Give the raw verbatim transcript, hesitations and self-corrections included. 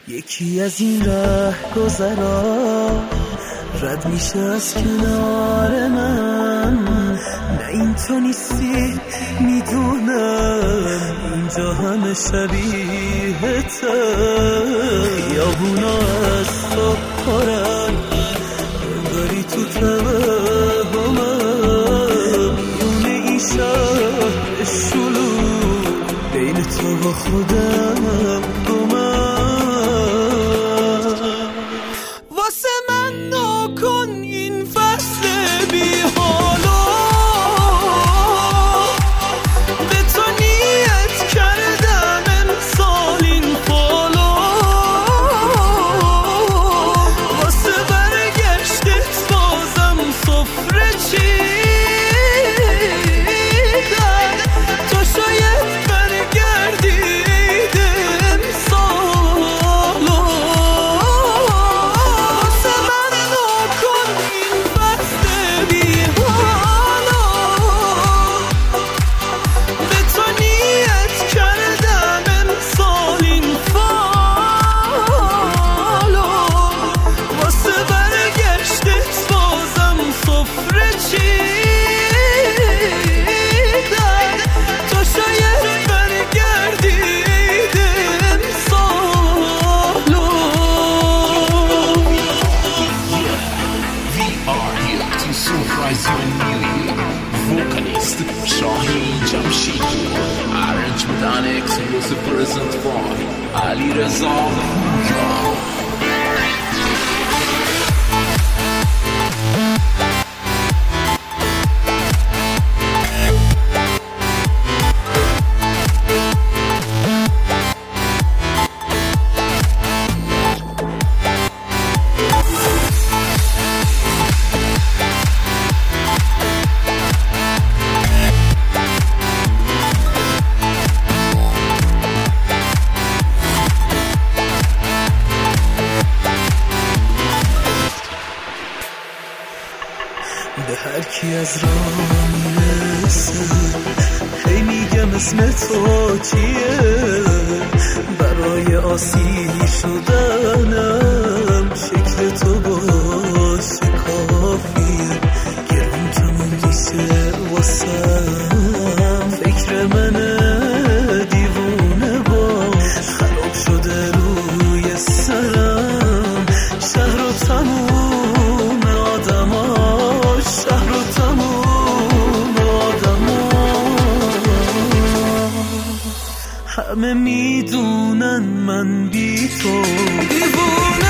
یکی از این ره گذرا رد میشه از کنار من، نه این تو نیستی میدونم، اینجا همه شبیه ته، خیابونا از تو پرن، داری تو توهمم، میونه این شهر شلوغ بین تو و خودم گمم. واسه من نکن این فصل بی حالا، به تو نیت کردم امسال این فالا، واسه برگشتت بازم سفره چیدم، تو شاید برگردی vocalist شاهین جمشیدپور، arrangement and exclusive present by علیرضا. به هر کی از راه میرسه هی میگم اسم تو چیه، برای آسیب شدنم شکل تو باشه کافیه، گرون تموم میشه واسم، فکر منه دیوونه باش خراب شده روی سرم، شهر و تموم آدماش، شهر و تموم آدماش، همه میدونن من بی تو دیوونه